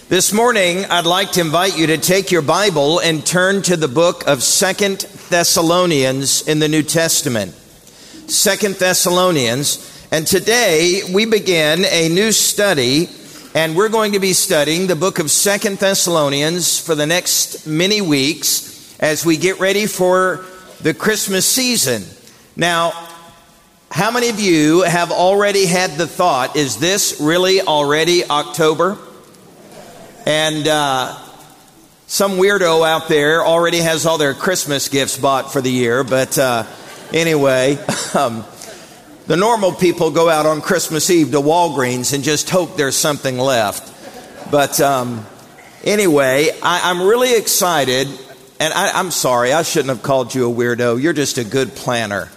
This morning, I'd like to invite you to take your Bible and turn to the book of 2 Thessalonians in the New Testament. 2 Thessalonians. And today, we begin a new study, and we're going to be studying the book of 2 Thessalonians for the next many weeks as we get ready for the Christmas season. Now, how many of you have already had the thought, is this really already October? And some weirdo out there already has all their Christmas gifts bought for the year. But anyway, the normal people go out on Christmas Eve to Walgreens and just hope there's something left. But anyway, I'm really excited. And I'm sorry, I shouldn't have called you a weirdo. You're just a good planner.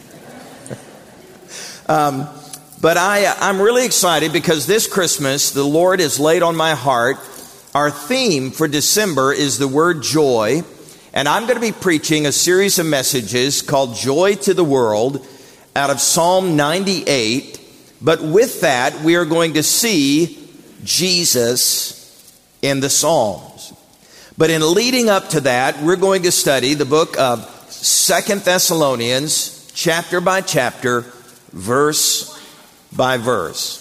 But I'm really excited because this Christmas, the Lord has laid on my heart. Our theme for December is the word joy, and I'm going to be preaching a series of messages called Joy to the World out of Psalm 98. But with that, we are going to see Jesus in the Psalms. But in leading up to that, we're going to study the book of 2 Thessalonians, chapter by chapter, verse by verse.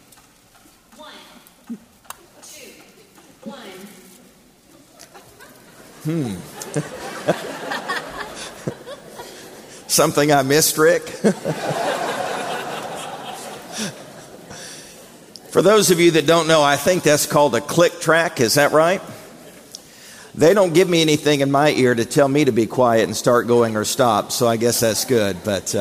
Something I missed, Rick? For those of you that don't know, I think that's called a click track. Is that right? They don't give me anything in my ear to tell me to be quiet and start going or stop, so I guess that's good. But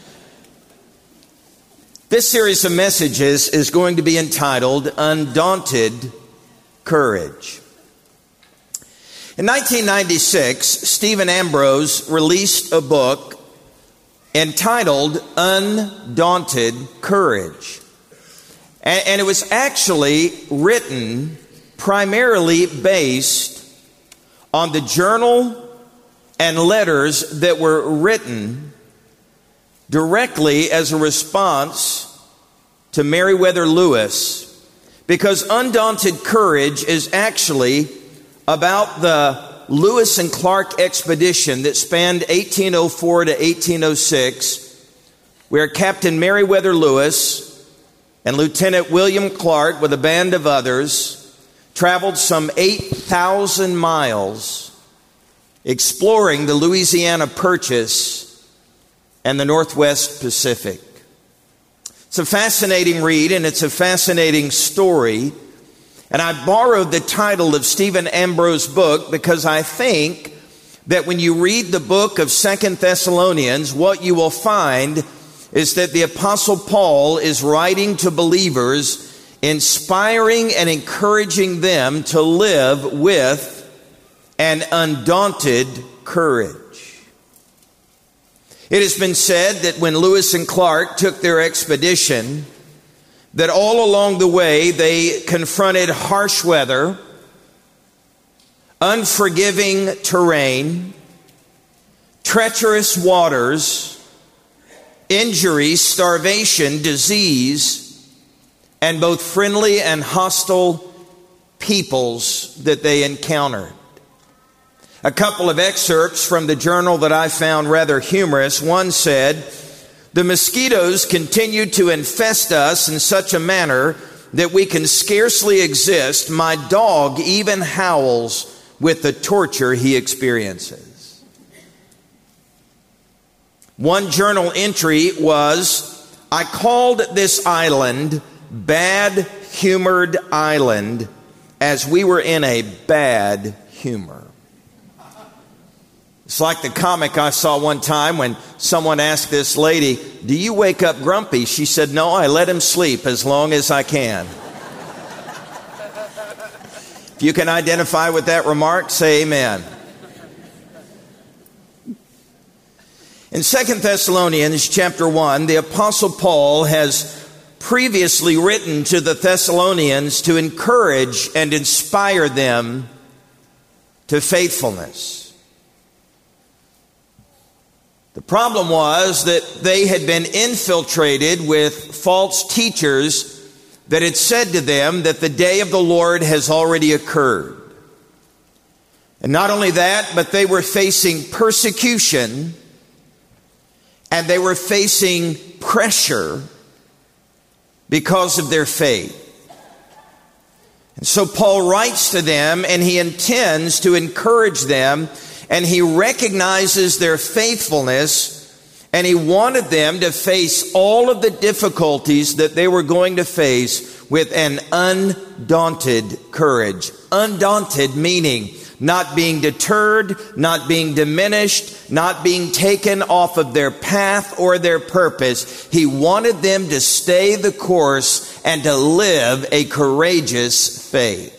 this series of messages is going to be entitled Undaunted Courage. In 1996, Stephen Ambrose released a book entitled Undaunted Courage. And it was actually written primarily based on the journal and letters that were written directly as a response to Meriwether Lewis, because Undaunted Courage is actually about the Lewis and Clark expedition that spanned 1804 to 1806, where Captain Meriwether Lewis and Lieutenant William Clark with a band of others traveled some 8,000 miles exploring the Louisiana Purchase and the Northwest Pacific. It's a fascinating read, and it's a fascinating story. And I borrowed the title of Stephen Ambrose's book because I think that when you read the book of 2 Thessalonians, what you will find is that the Apostle Paul is writing to believers, inspiring and encouraging them to live with an undaunted courage. It has been said that when Lewis and Clark took their expedition, that all along the way they confronted harsh weather, unforgiving terrain, treacherous waters, injury, starvation, disease, and both friendly and hostile peoples that they encountered. A couple of excerpts from the journal that I found rather humorous. One said, "The mosquitoes continue to infest us in such a manner that we can scarcely exist. My dog even howls with the torture he experiences." One journal entry was, "I called this island Bad Humored Island as we were in a bad humor." It's like the comic I saw one time when someone asked this lady, "Do you wake up grumpy?" She said, "No, I let him sleep as long as I can." If you can identify with that remark, say amen. In 2 Thessalonians chapter 1, the Apostle Paul has previously written to the Thessalonians to encourage and inspire them to faithfulness. The problem was that they had been infiltrated with false teachers that it said to them that the day of the Lord has already occurred. And not only that, but they were facing persecution and they were facing pressure because of their faith. And so Paul writes to them, and he intends to encourage them, and he recognizes their faithfulness, and he wanted them to face all of the difficulties that they were going to face with an undaunted courage. Undaunted meaning not being deterred, not being diminished, not being taken off of their path or their purpose. He wanted them to stay the course and to live a courageous faith.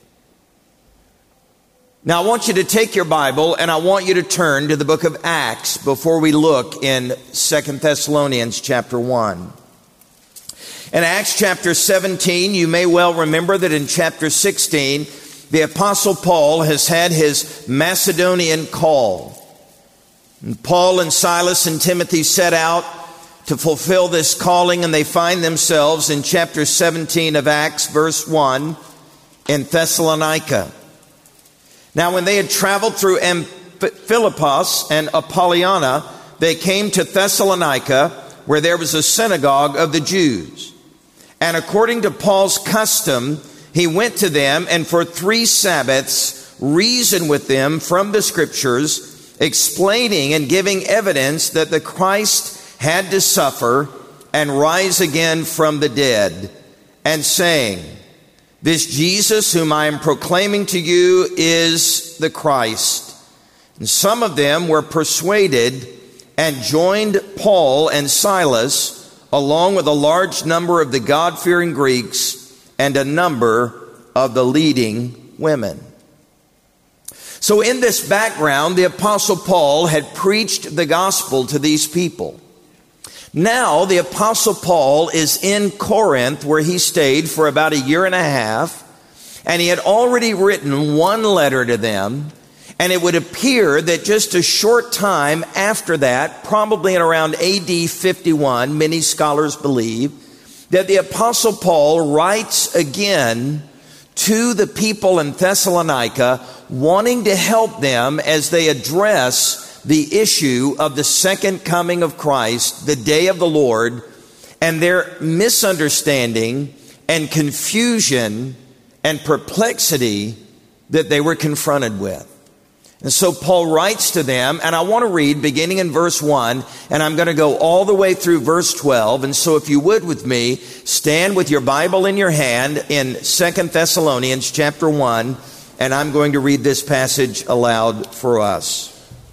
Now I want you to take your Bible and I want you to turn to the book of Acts before we look in 2 Thessalonians chapter 1. In Acts chapter 17, you may well remember that in chapter 16, the Apostle Paul has had his Macedonian call. And Paul and Silas and Timothy set out to fulfill this calling, and they find themselves in chapter 17 of Acts, verse 1, in Thessalonica. Now, when they had traveled through Philippus and Apollonia, they came to Thessalonica, where there was a synagogue of the Jews. And according to Paul's custom, he went to them and for 3 Sabbaths reasoned with them from the Scriptures, explaining and giving evidence that the Christ had to suffer and rise again from the dead, and saying, "This Jesus whom I am proclaiming to you is the Christ." And some of them were persuaded and joined Paul and Silas, along with a large number of the God-fearing Greeks and a number of the leading women. So in this background, the Apostle Paul had preached the gospel to these people. Now the Apostle Paul is in Corinth, where he stayed for about a year and a half, and he had already written 1 letter to them, and it would appear that just a short time after that, probably in around AD 51, many scholars believe, that the Apostle Paul writes again to the people in Thessalonica, wanting to help them as they address the issue of the second coming of Christ, the day of the Lord, and their misunderstanding and confusion and perplexity that they were confronted with. And so Paul writes to them, and I want to read beginning in verse 1, and I'm going to go all the way through verse 12. And so if you would with me, stand with your Bible in your hand in 2 Thessalonians chapter 1, and I'm going to read this passage aloud for us.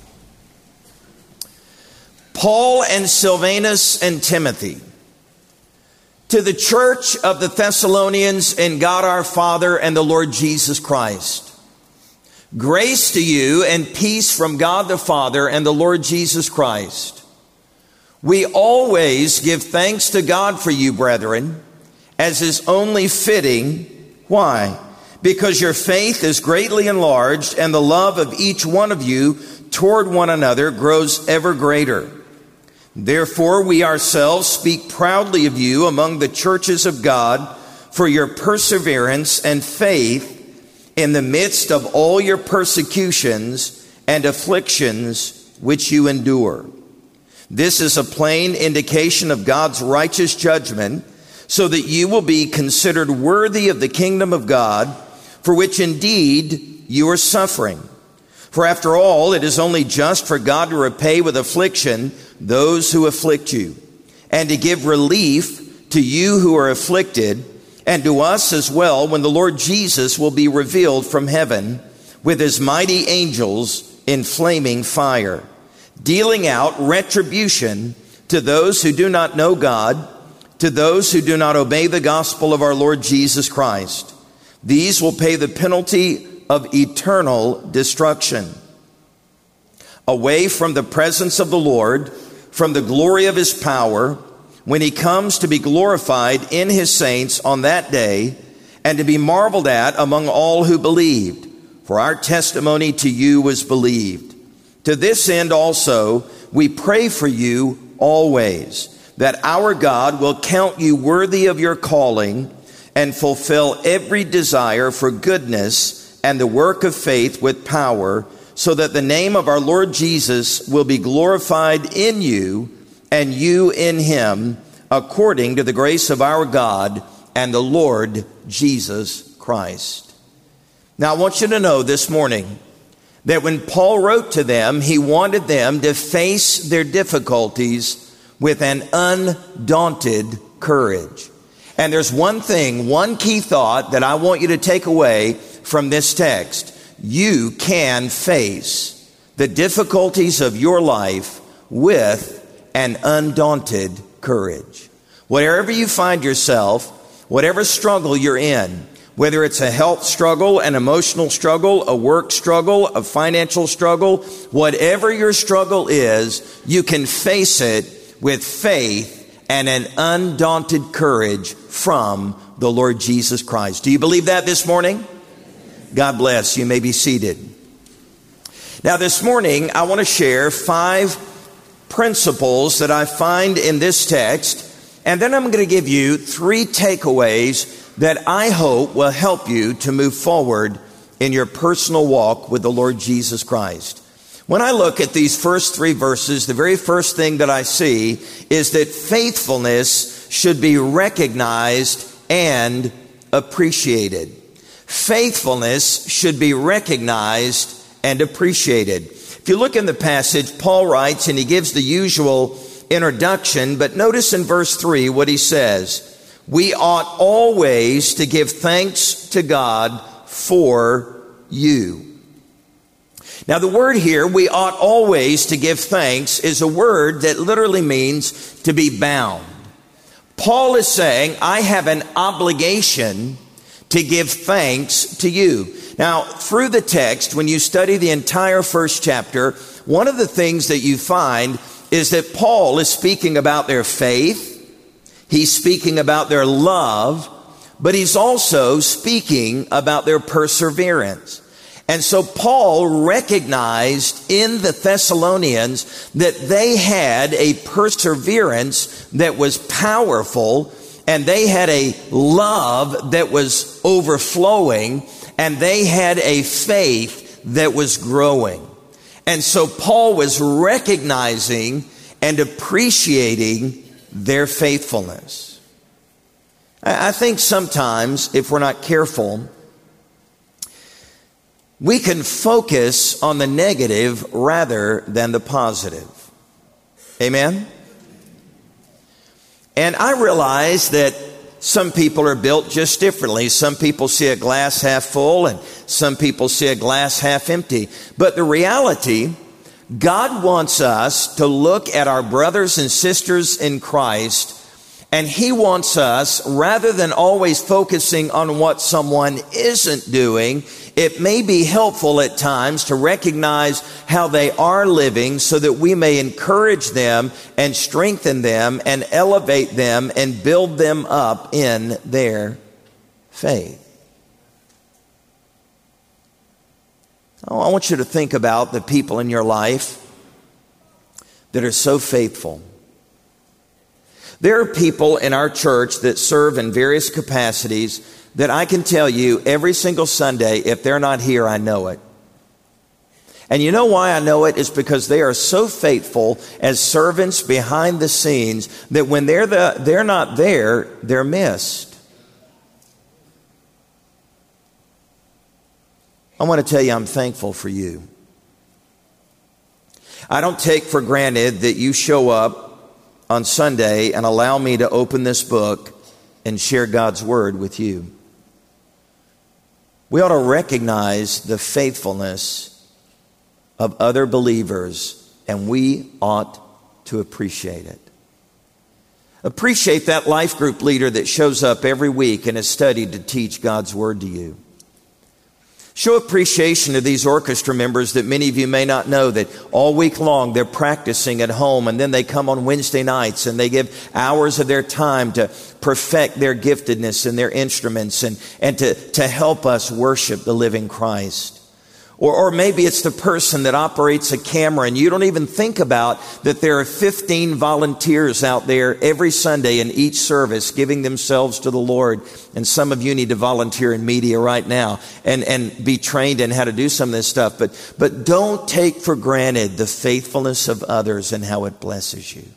Paul and Silvanus and Timothy, to the church of the Thessalonians in God our Father and the Lord Jesus Christ. Grace to you and peace from God the Father and the Lord Jesus Christ. We always give thanks to God for you, brethren, as is only fitting. Why? Because your faith is greatly enlarged, and the love of each one of you toward one another grows ever greater. Therefore, we ourselves speak proudly of you among the churches of God for your perseverance and faith in the midst of all your persecutions and afflictions which you endure. This is a plain indication of God's righteous judgment, so that you will be considered worthy of the kingdom of God, for which indeed you are suffering. For after all, it is only just for God to repay with affliction those who afflict you, and to give relief to you who are afflicted, and to us as well, when the Lord Jesus will be revealed from heaven with his mighty angels in flaming fire, dealing out retribution to those who do not know God, to those who do not obey the gospel of our Lord Jesus Christ. These will pay the penalty of eternal destruction, away from the presence of the Lord, from the glory of his power, when he comes to be glorified in his saints on that day, and to be marveled at among all who believed. For our testimony to you was believed. To this end also we pray for you always, that our God will count you worthy of your calling, and fulfill every desire for goodness and the work of faith with power, so that the name of our Lord Jesus will be glorified in you and you in him, according to the grace of our God and the Lord Jesus Christ. Now I want you to know this morning that when Paul wrote to them, he wanted them to face their difficulties with an undaunted courage. And there's one thing, one key thought that I want you to take away from this text. You can face the difficulties of your life with an undaunted courage. Wherever you find yourself, whatever struggle you're in, whether it's a health struggle, an emotional struggle, a work struggle, a financial struggle, whatever your struggle is, you can face it with faith and an undaunted courage from the Lord Jesus Christ. Do you believe that this morning? God bless. You may be seated. Now this morning, I want to share 5 principles that I find in this text, and then I'm going to give you 3 takeaways that I hope will help you to move forward in your personal walk with the Lord Jesus Christ. When I look at these first 3 verses, the very first thing that I see is that faithfulness should be recognized and appreciated. Faithfulness should be recognized and appreciated. If you look in the passage, Paul writes, and he gives the usual introduction, but notice in verse 3 what he says. We ought always to give thanks to God for you. Now the word here, we ought always to give thanks, is a word that literally means to be bound. Paul is saying, I have an obligation to give thanks to you. Now, through the text, when you study the entire first chapter, one of the things that you find is that Paul is speaking about their faith. He's speaking about their love, but he's also speaking about their perseverance. And so Paul recognized in the Thessalonians that they had a perseverance that was powerful, and they had a love that was overflowing, and they had a faith that was growing. And so Paul was recognizing and appreciating their faithfulness. I think sometimes, if we're not careful, we can focus on the negative rather than the positive. Amen? And I realize that some people are built just differently. Some people see a glass half full and some people see a glass half empty. But the reality, God wants us to look at our brothers and sisters in Christ, and He wants us, rather than always focusing on what someone isn't doing, it may be helpful at times to recognize how they are living so that we may encourage them and strengthen them and elevate them and build them up in their faith. I want you to think about the people in your life that are so faithful. There are people in our church that serve in various capacities that I can tell you every single Sunday, if they're not here, I know it. And you know why I know it? It's because they are so faithful as servants behind the scenes that when they're not there, they're missed. I want to tell you, I'm thankful for you. I don't take for granted that you show up on Sunday and allow me to open this book and share God's Word with you. We ought to recognize the faithfulness of other believers, and we ought to appreciate it. Appreciate that life group leader that shows up every week and has studied to teach God's Word to you. Show appreciation to these orchestra members that many of you may not know, that all week long they're practicing at home, and then they come on Wednesday nights and they give hours of their time to perfect their giftedness and their instruments and to help us worship the living Christ. Or maybe it's the person that operates a camera and you don't even think about that there are 15 volunteers out there every Sunday in each service giving themselves to the Lord. And some of you need to volunteer in media right now and be trained in how to do some of this stuff. But don't take for granted the faithfulness of others and how it blesses you.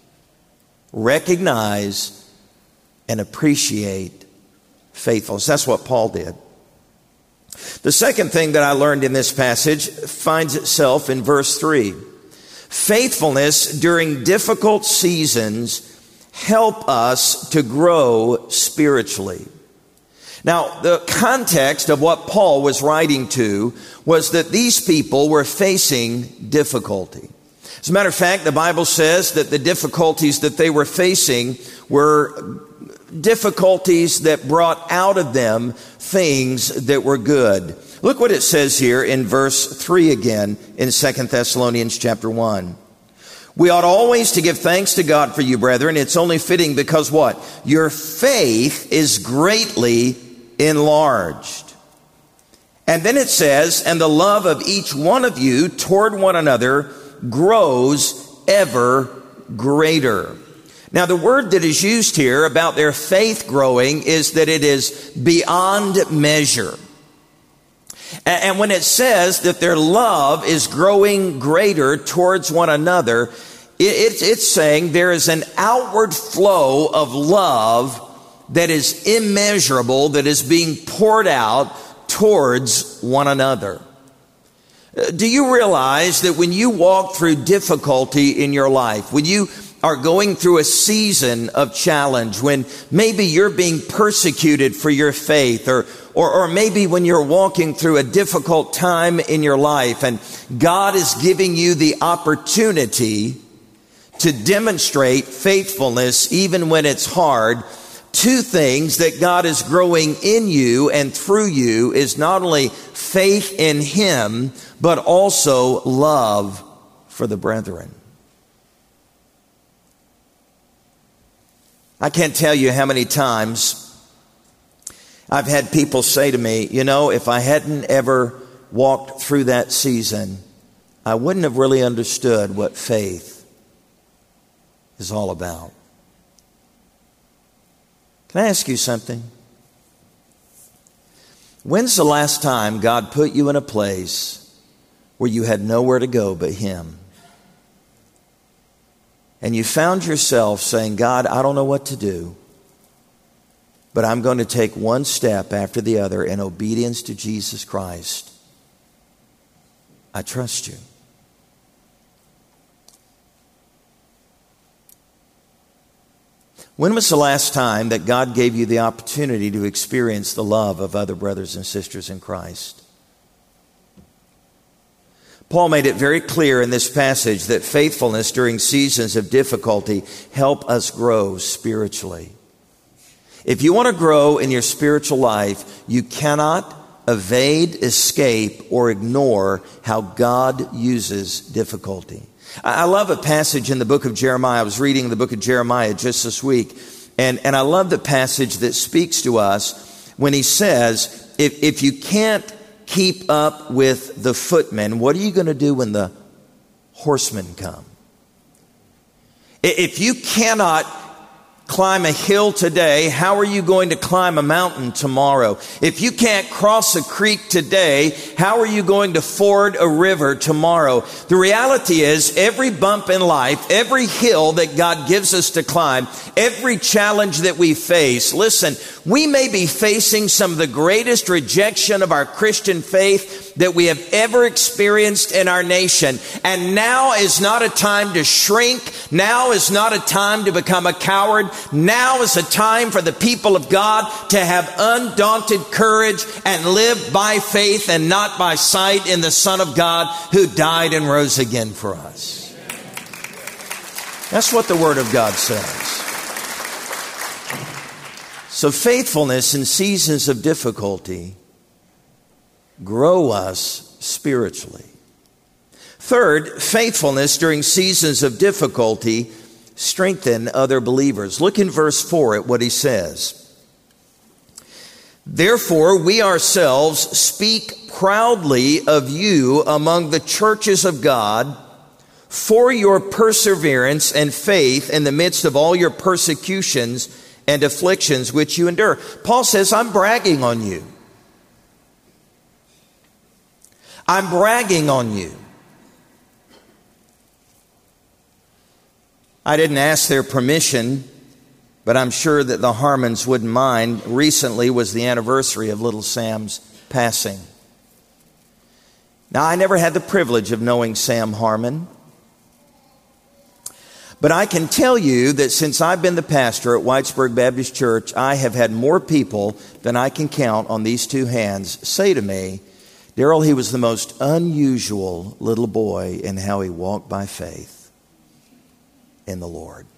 Recognize and appreciate faithfulness. That's what Paul did. The second thing that I learned in this passage finds itself in verse 3. Faithfulness during difficult seasons help us to grow spiritually. Now, the context of what Paul was writing to was that these people were facing difficulty. As a matter of fact, the Bible says that the difficulties that they were facing were difficulties that brought out of them things that were good. Look what it says here in verse 3 again in 2 Thessalonians chapter 1. We ought always to give thanks to God for you, brethren. It's only fitting because what? Your faith is greatly enlarged. And then it says, and the love of each one of you toward one another grows ever greater. Now, the word that is used here about their faith growing is that it is beyond measure. And when it says that their love is growing greater towards one another, it's saying there is an outward flow of love that is immeasurable, that is being poured out towards one another. Do you realize that when you walk through difficulty in your life, when you are going through a season of challenge, when maybe you're being persecuted for your faith, or maybe when you're walking through a difficult time in your life and God is giving you the opportunity to demonstrate faithfulness even when it's hard, two things that God is growing in you and through you is not only faith in Him, but also love for the brethren. I can't tell you how many times I've had people say to me, you know, if I hadn't ever walked through that season, I wouldn't have really understood what faith is all about. Can I ask you something? When's the last time God put you in a place where you had nowhere to go but Him? And you found yourself saying, God, I don't know what to do, but I'm going to take one step after the other in obedience to Jesus Christ. I trust you. When was the last time that God gave you the opportunity to experience the love of other brothers and sisters in Christ? Paul made it very clear in this passage that faithfulness during seasons of difficulty help us grow spiritually. If you want to grow in your spiritual life, you cannot evade, escape, or ignore how God uses difficulty. I love a passage in the book of Jeremiah. I was reading the book of Jeremiah just this week, and I love the passage that speaks to us when he says, if you can't keep up with the footmen, what are you going to do when the horsemen come? If you cannot climb a hill today, how are you going to climb a mountain tomorrow? If you can't cross a creek today, how are you going to ford a river tomorrow? The reality is, every bump in life, every hill that God gives us to climb, every challenge that we face, listen, we may be facing some of the greatest rejection of our Christian faith that we have ever experienced in our nation. And now is not a time to shrink. Now is not a time to become a coward. Now is a time for the people of God to have undaunted courage and live by faith and not by sight in the Son of God who died and rose again for us. That's what the Word of God says. So faithfulness in seasons of difficulty grow us spiritually. Third, faithfulness during seasons of difficulty strengthen other believers. Look in verse 4 at what he says. Therefore, we ourselves speak proudly of you among the churches of God for your perseverance and faith in the midst of all your persecutions and afflictions which you endure. Paul says, I'm bragging on you. I'm bragging on you. I didn't ask their permission, but I'm sure that the Harmons wouldn't mind. Recently was the anniversary of little Sam's passing. Now, I never had the privilege of knowing Sam Harmon, but I can tell you that since I've been the pastor at Whitesburg Baptist Church, I have had more people than I can count on these two hands say to me, Daryl, he was the most unusual little boy in how he walked by faith in the Lord.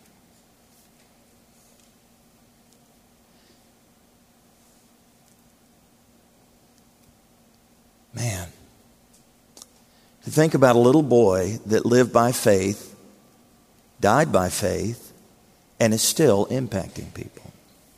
Man, to think about a little boy that lived by faith, died by faith, and is still impacting people.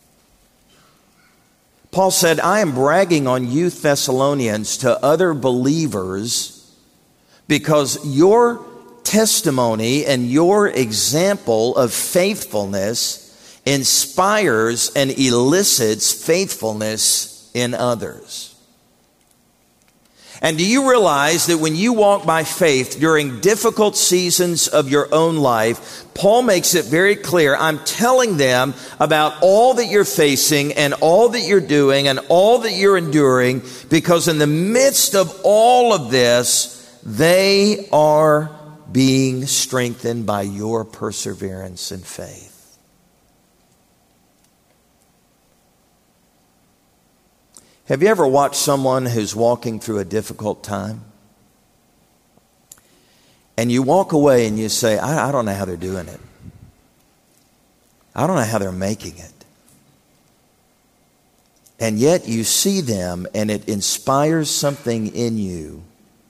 Paul said, I am bragging on you Thessalonians to other believers because your testimony and your example of faithfulness inspires and elicits faithfulness in others. And do you realize that when you walk by faith during difficult seasons of your own life, Paul makes it very clear, I'm telling them about all that you're facing and all that you're doing and all that you're enduring, because in the midst of all of this, they are being strengthened by your perseverance and faith. Have you ever watched someone who's walking through a difficult time? And you walk away and you say, I don't know how they're doing it. I don't know how they're making it. And yet you see them and it inspires something in you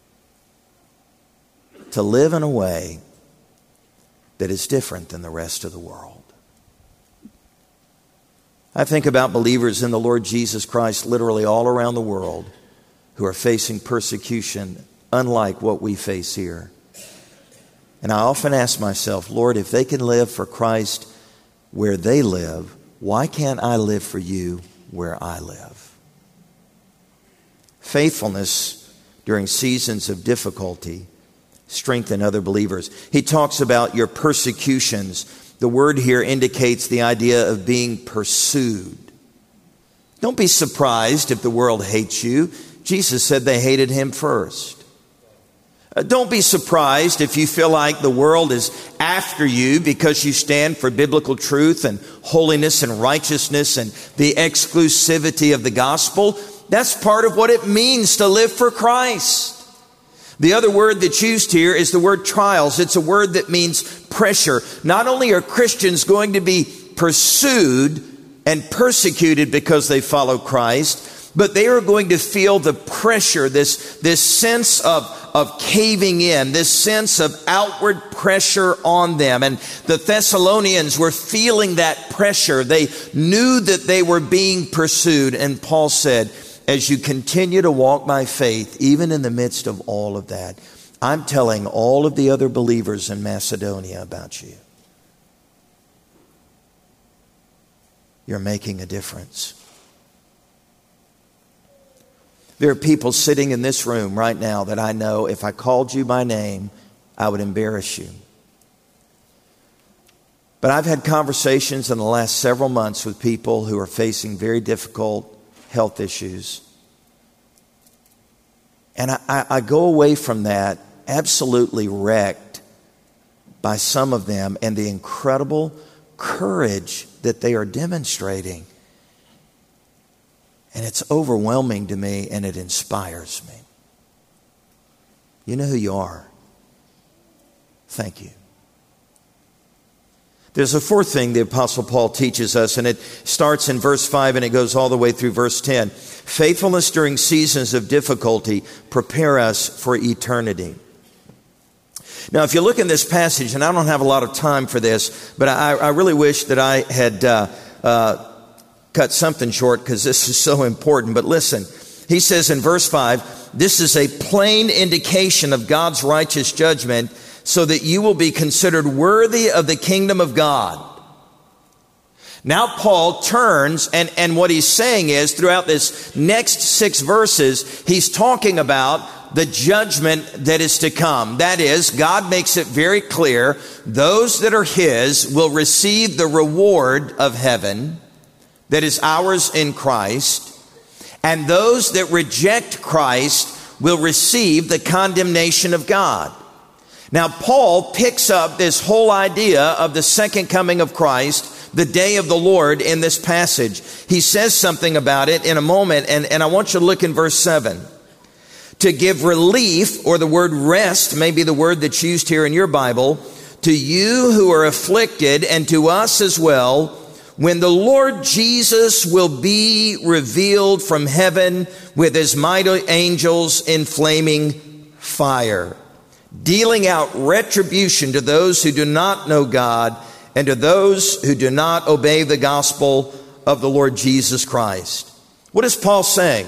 to live in a way that is different than the rest of the world. I think about believers in the Lord Jesus Christ literally all around the world who are facing persecution unlike what we face here. And I often ask myself, Lord, if they can live for Christ where they live, why can't I live for you where I live? Faithfulness during seasons of difficulty strengthen other believers. He talks about your persecutions. The word here indicates the idea of being pursued. Don't be surprised if the world hates you. Jesus said they hated him first. Don't be surprised if you feel like the world is after you because you stand for biblical truth and holiness and righteousness and the exclusivity of the gospel. That's part of what it means to live for Christ. The other word that's used here is the word trials. It's a word that means pressure. Not only are Christians going to be pursued and persecuted because they follow Christ, but they are going to feel the pressure, this sense of caving in, this sense of outward pressure on them. And the Thessalonians were feeling that pressure. They knew that they were being pursued. And Paul said, as you continue to walk by faith, even in the midst of all of that, I'm telling all of the other believers in Macedonia about you. You're making a difference. There are people sitting in this room right now that I know if I called you by name, I would embarrass you. But I've had conversations in the last several months with people who are facing very difficult health issues. And I go away from that absolutely wrecked by some of them and the incredible courage that they are demonstrating. And it's overwhelming to me and it inspires me. You know who you are. Thank you. There's a fourth thing the Apostle Paul teaches us, and it starts in verse 5 and it goes all the way through verse 10. Faithfulness during seasons of difficulty prepare us for eternity. Now, if you look in this passage, and I don't have a lot of time for this, but I really wish that I had cut something short because this is so important. But listen, he says in verse 5, this is a plain indication of God's righteous judgment so that you will be considered worthy of the kingdom of God. Now Paul turns, and what he's saying is, throughout this next 6 verses, he's talking about the judgment that is to come. That is, God makes it very clear, those that are his will receive the reward of heaven that is ours in Christ, and those that reject Christ will receive the condemnation of God. Now Paul picks up this whole idea of the second coming of Christ, the day of the Lord, in this passage. He says something about it in a moment, and I want you to look in verse 7. To give relief, or the word rest may be the word that's used here in your Bible, to you who are afflicted, and to us as well, when the Lord Jesus will be revealed from heaven with his mighty angels in flaming fire, dealing out retribution to those who do not know God and to those who do not obey the gospel of the Lord Jesus Christ. What is Paul saying?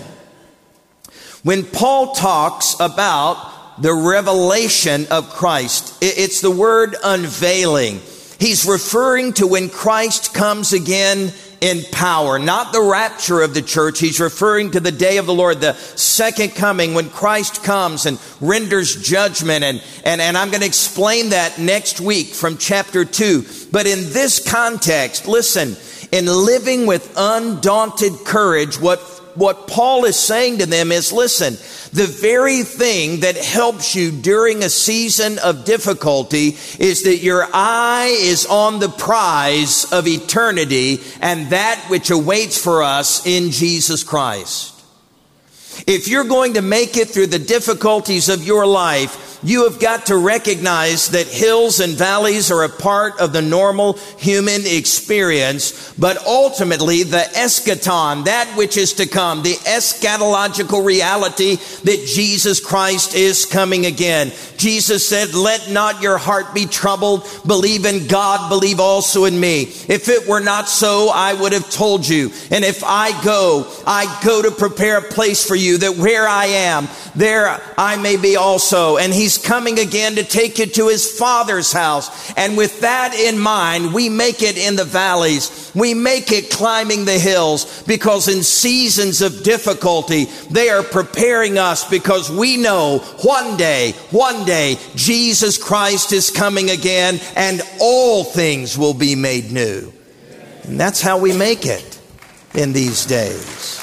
When Paul talks about the revelation of Christ, it's the word unveiling. He's referring to when Christ comes again in power, not the rapture of the church. He's referring to the day of the Lord, the second coming, when Christ comes and renders judgment. And I'm going to explain that next week from chapter 2. But in this context, listen, in living with undaunted courage, what Paul is saying to them is, listen, the very thing that helps you during a season of difficulty is that your eye is on the prize of eternity and that which awaits for us in Jesus Christ. If you're going to make it through the difficulties of your life, you have got to recognize that hills and valleys are a part of the normal human experience, but ultimately the eschaton, that which is to come, the eschatological reality that Jesus Christ is coming again. Jesus said, let not your heart be troubled. Believe in God, believe also in me. If it were not so, I would have told you. And if I go to prepare a place for you, that where I am, there I may be also. And he's coming again to take you to his Father's house. And with that in mind, we make it in the valleys. We make it climbing the hills, because in seasons of difficulty, they are preparing us, because we know one day, Jesus Christ is coming again and all things will be made new. And that's how we make it in these days.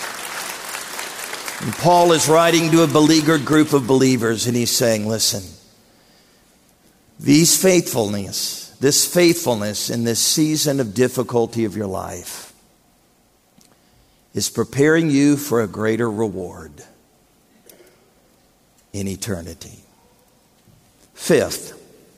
And Paul is writing to a beleaguered group of believers, and he's saying, listen, this faithfulness in this season of difficulty of your life is preparing you for a greater reward in eternity. Fifth,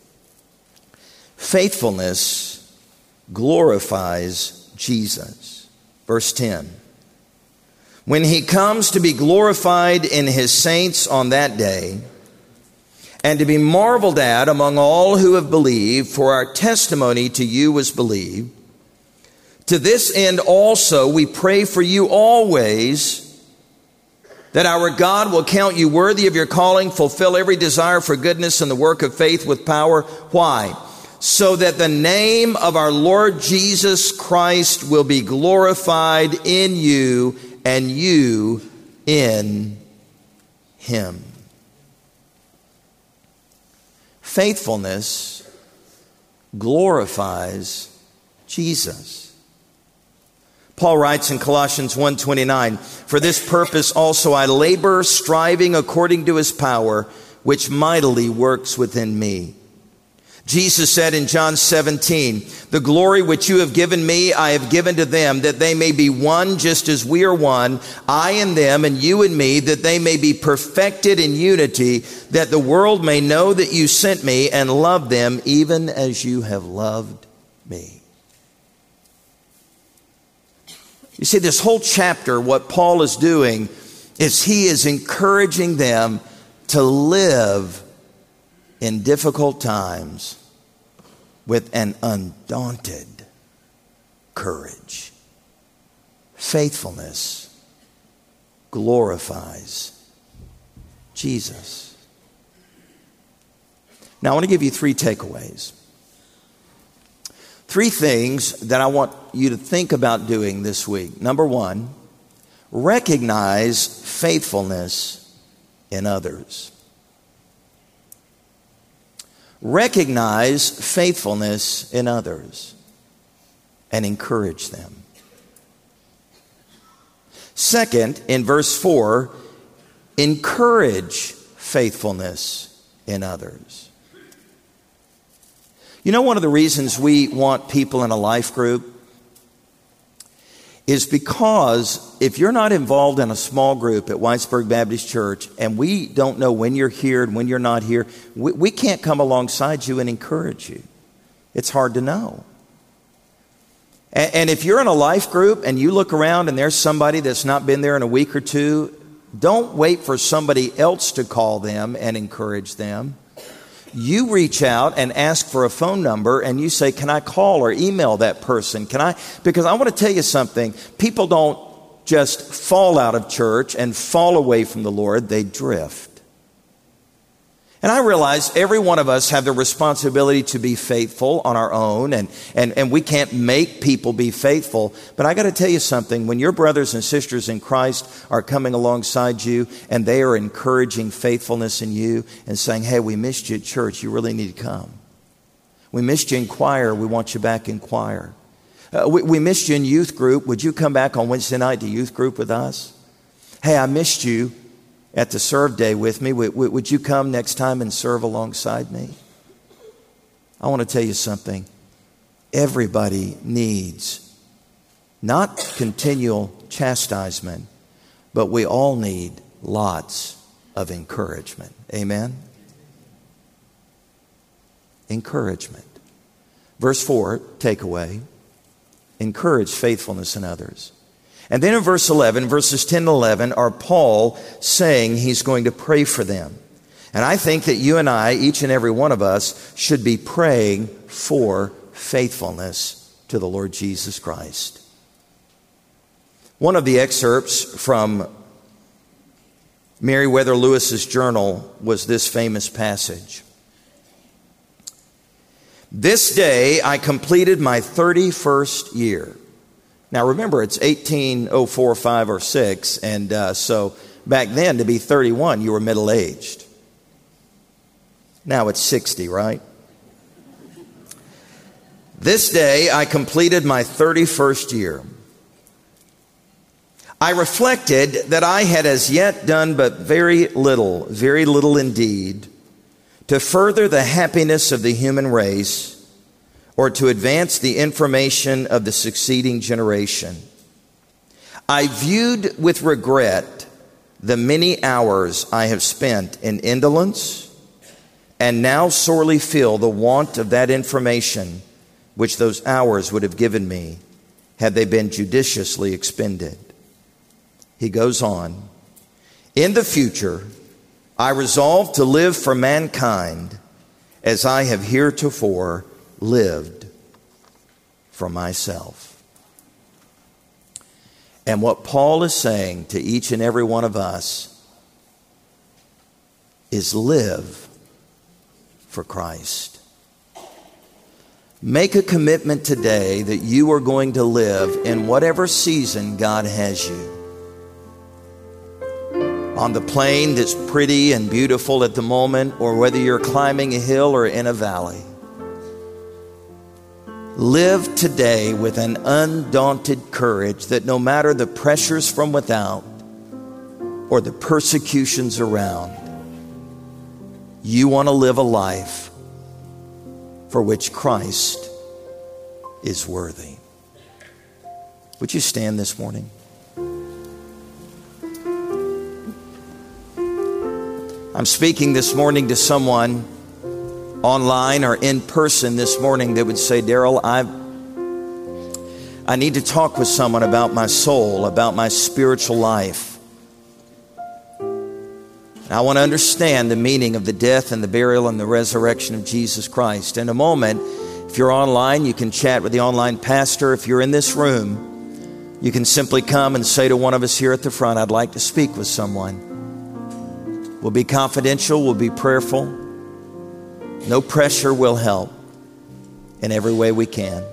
faithfulness glorifies Jesus. Verse 10. When he comes to be glorified in his saints on that day, and to be marveled at among all who have believed, for our testimony to you was believed. To this end also we pray for you always, that our God will count you worthy of your calling, fulfill every desire for goodness and the work of faith with power. Why? So that the name of our Lord Jesus Christ will be glorified in you and you in him. Faithfulness glorifies Jesus. Paul writes in Colossians 1:29, for this purpose also I labor, striving according to his power, which mightily works within me. Jesus said in John 17, the glory which you have given me, I have given to them, that they may be one just as we are one, I and them and you and me, that they may be perfected in unity, that the world may know that you sent me and loved them even as you have loved me. You see, this whole chapter, what Paul is doing is he is encouraging them to live in difficult times with an undaunted courage. faithfulness glorifies Jesus. Now, I want to give you 3 takeaways. 3 things that I want you to think about doing this week. Number 1, recognize faithfulness in others. Recognize faithfulness in others and encourage them. Second, in verse 4, encourage faithfulness in others. You know, one of the reasons we want people in a life group is because if you're not involved in a small group at Whitesburg Baptist Church and we don't know when you're here and when you're not here, we can't come alongside you and encourage you. It's hard to know. And if you're in a life group and you look around and there's somebody that's not been there in a week or 2, don't wait for somebody else to call them and encourage them. You reach out and ask for a phone number and you say, can I call or email that person? Because I want to tell you something. People don't just fall out of church and fall away from the Lord. They drift. And I realize every one of us have the responsibility to be faithful on our own, and we can't make people be faithful. But I got to tell you something. When your brothers and sisters in Christ are coming alongside you and they are encouraging faithfulness in you and saying, hey, we missed you at church. You really need to come. We missed you in choir. We want you back in choir. We missed you in youth group. Would you come back on Wednesday night to youth group with us? Hey, I missed you at the serve day with me. Would you come next time and serve alongside me? I want to tell you something. Everybody needs not continual chastisement, but we all need lots of encouragement. Amen? Encouragement. Verse 4, takeaway. Encourage faithfulness in others. And then in verse 11, verses 10 and 11, are Paul saying he's going to pray for them. And I think that you and I, each and every one of us, should be praying for faithfulness to the Lord Jesus Christ. One of the excerpts from Meriwether Lewis's journal was this famous passage. This day I completed my 31st year. Now remember, it's 1804, 5, or 6, and so back then to be 31, you were middle-aged. Now it's 60, right? This day I completed my 31st year. I reflected that I had as yet done but very little indeed, to further the happiness of the human race, or to advance the information of the succeeding generation. I viewed with regret the many hours I have spent in indolence, and now sorely feel the want of that information which those hours would have given me had they been judiciously expended. He goes on, in the future, I resolve to live for mankind as I have heretofore lived for myself. And what Paul is saying to each and every one of us is live for Christ. Make a commitment today that you are going to live in whatever season God has you. On the plain that's pretty and beautiful at the moment, or whether you're climbing a hill or in a valley. Live today with an undaunted courage that no matter the pressures from without or the persecutions around, you want to live a life for which Christ is worthy. Would you stand this morning? I'm speaking this morning to someone online or in person this morning that would say, Daryl, I need to talk with someone about my soul, about my spiritual life. I want to understand the meaning of the death and the burial and the resurrection of Jesus Christ. In a moment, if you're online, you can chat with the online pastor. If you're in this room, You can simply come and say to one of us here at the front, I'd like to speak with someone. We'll be confidential. We'll be prayerful. No pressure. Will help in every way we can.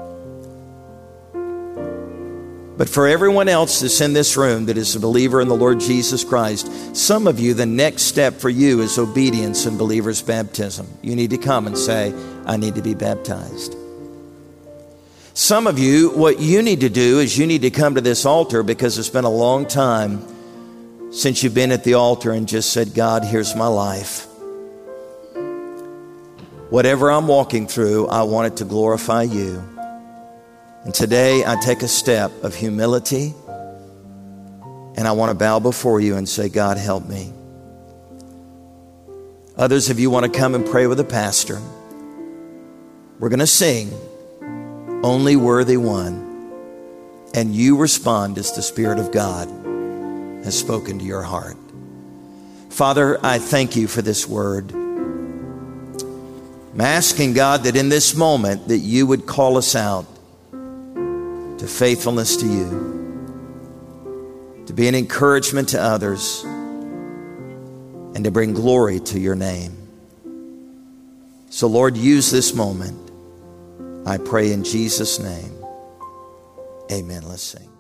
But for everyone else that's in this room that is a believer in the Lord Jesus Christ, some of you, the next step for you is obedience and believer's baptism. You need to come and say, I need to be baptized. Some of you, what you need to do is you need to come to this altar because it's been a long time since you've been at the altar and just said, God, here's my life. Whatever I'm walking through, I want it to glorify you. And today I take a step of humility and I want to bow before you and say, God, help me. Others of you want to come and pray with the pastor. We're going to sing Only Worthy One. And you respond as the Spirit of God has spoken to your heart. Father, I thank you for this word. I'm asking, God, that in this moment that you would call us out to faithfulness to you, to be an encouragement to others, and to bring glory to your name. So, Lord, use this moment. I pray in Jesus' name. Amen. Let's sing.